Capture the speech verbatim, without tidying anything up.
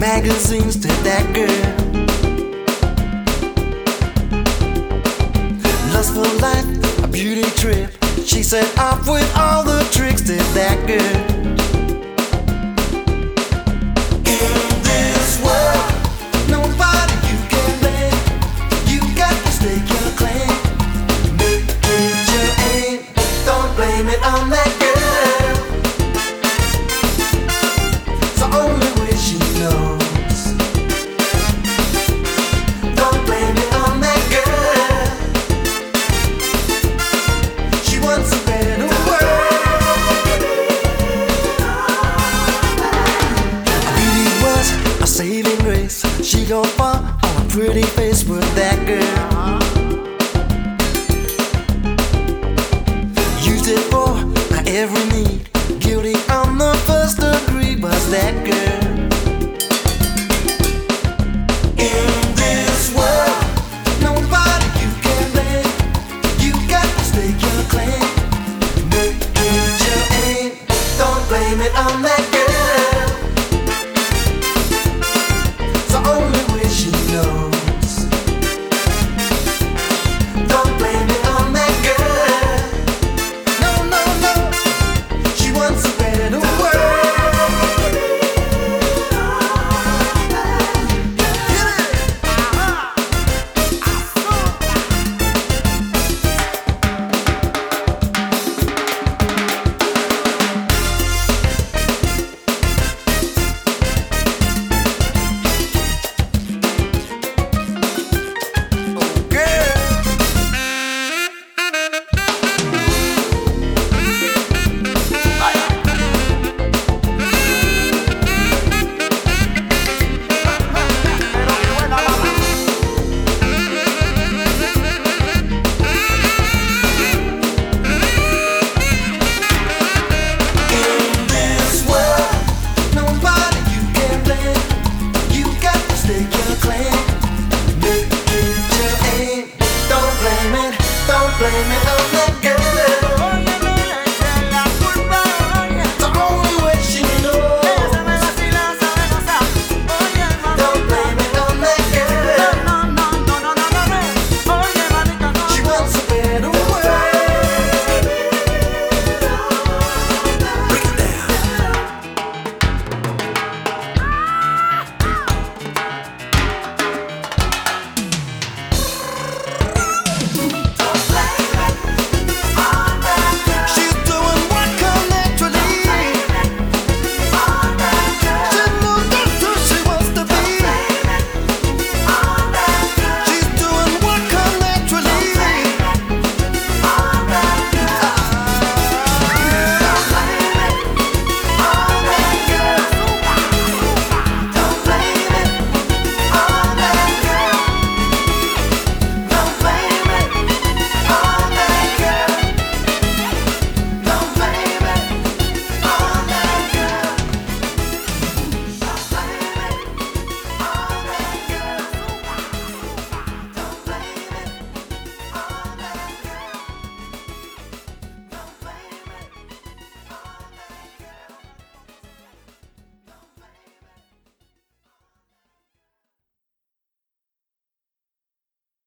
magazines to that girl. Lustful life, a beauty trip. She set off with all the tricks to that girl. In this world, nobody you can blame. You got to stake your claim. Make it your aim. Don't blame it on that girl. It's the only way she knows. Don't blame it on that girl. She wants a better world. Beauty was a saving grace. She go far on a pretty face with that girl. Used it for her every need.